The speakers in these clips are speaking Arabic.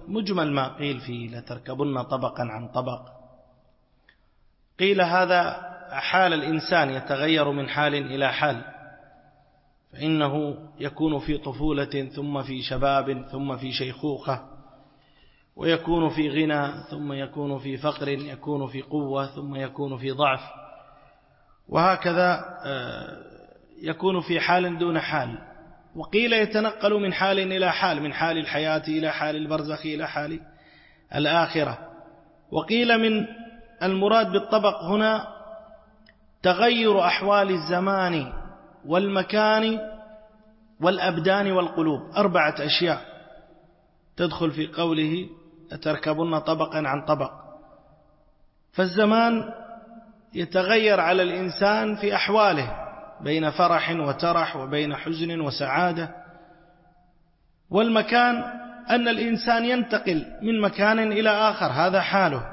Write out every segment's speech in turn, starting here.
مجمل ما قيل فيه لتركبن طبقا عن طبق. قيل هذا حال الإنسان يتغير من حال إلى حال، فإنه يكون في طفولة ثم في شباب ثم في شيخوخة، ويكون في غنى ثم يكون في فقر، يكون في قوة ثم يكون في ضعف، وهكذا يكون في حال دون حال. وقيل يتنقل من حال إلى حال، من حال الحياة إلى حال البرزخ إلى حال الآخرة. وقيل من المراد بالطبق هنا تغير أحوال الزمان والمكان والأبدان والقلوب، 4 أشياء تدخل في قوله لتركبن طبقا عن طبق. فالزمان يتغير على الإنسان في أحواله بين فرح وترح وبين حزن وسعادة. والمكان أن الإنسان ينتقل من مكان إلى آخر، هذا حاله.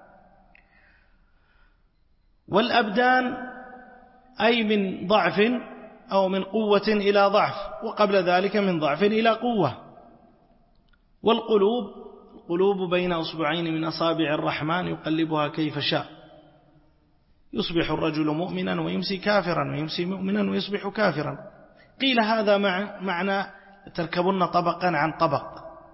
والأبدان أي من ضعف أو من قوة إلى ضعف، وقبل ذلك من ضعف إلى قوة. والقلوب بين أصبعين من أصابع الرحمن يقلبها كيف شاء، يصبح الرجل مؤمنا ويمسي كافرا ويمسي مؤمنا ويصبح كافرا. قيل هذا معنى تركبن طبقا عن طبق.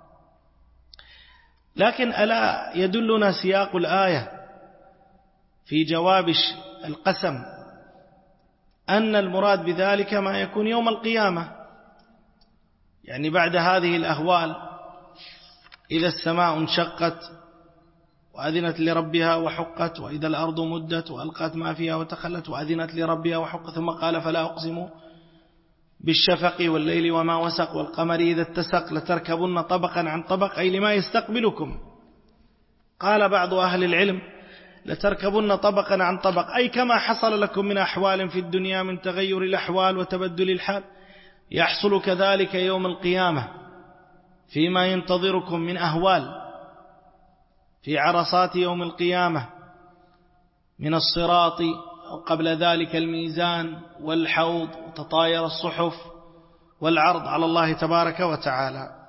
لكن ألا يدلنا سياق الآية في جواب القسم أن المراد بذلك ما يكون يوم القيامة، يعني بعد هذه الأهوال، إذا السماء انشقت وأذنت لربها وحقت، وإذا الأرض مدت وألقت ما فيها وتخلت وأذنت لربها وحقت، ثم قال فلا أقسم بالشفق والليل وما وسق والقمر إذا اتسق لتركبن طبقا عن طبق، أي لما يستقبلكم. قال بعض أهل العلم لتركبن طبقا عن طبق أي كما حصل لكم من أحوال في الدنيا من تغير الأحوال وتبدل الحال، يحصل كذلك يوم القيامة فيما ينتظركم من أهوال في عرصات يوم القيامة من الصراط، وقبل ذلك الميزان والحوض وتطاير الصحف والعرض على الله تبارك وتعالى.